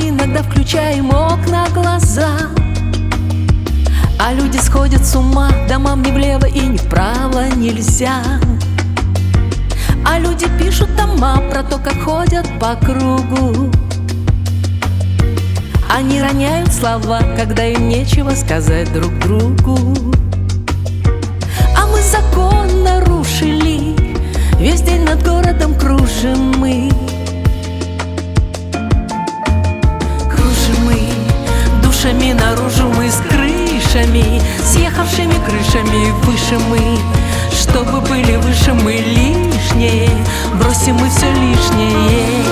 мы иногда включаем окна глаза, а люди сходят с ума, домам ни влево и ни вправо нельзя. А люди пишут тома про то, как ходят по кругу. Они роняют слова, когда им нечего сказать друг другу. А мы закон нарушили, весь день над городом кружим мы. Кружим мы, душами наружу мы с крышами, съехавшими крышами выше мы. Чтобы были выше мы лишние, бросим мы все лишнее.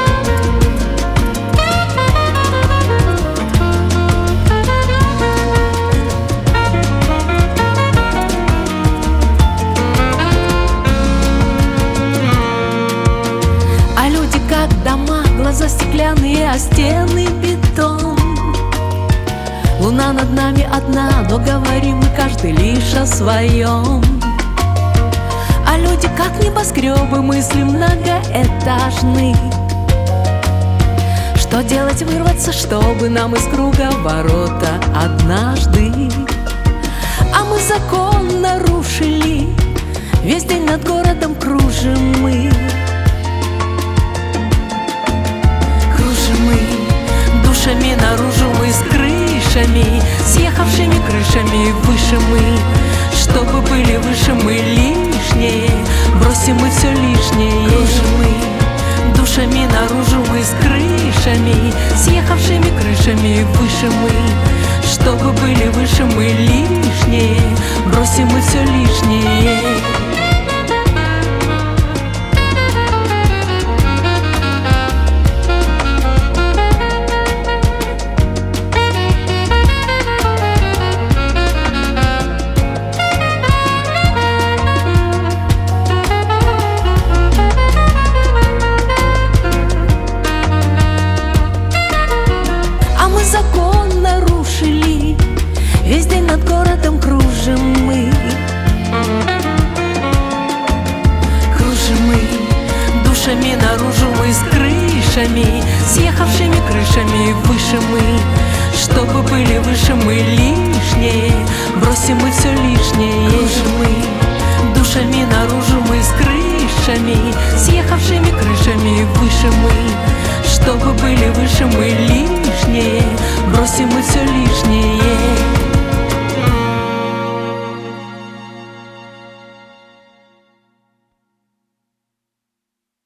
А люди как дома, глаза стеклянные, а стены бетон. Луна над нами одна, но говорим мы каждый лишь о своем. А люди как небоскребы, мысли многоэтажны. Что делать, вырваться, чтобы нам из круга ворота однажды? А мы закон нарушили, весь день над городом кружим мы. Кружим мы, душами наружу мы с крышами, съехавшими крышами выше мы. Чтобы были выше мы лишние, бросим мы все лишнее. Кружим мы, душами наружу мы с крышами, съехавшими крышами выше мы. Чтобы были выше мы лишние, бросим мы все лишнее. Закон нарушили, весь день над городом кружим мы. Кружим мы, душами наружу мы с крышами, съехавшими крышами выше мы. Чтобы были выше мы лишние, бросим мы все лишнее. Кружим мы, душами наружу мы с крышами, съехавшими крышами выше мы. Чтобы были выше мы лишние, бросим мы все лишнее.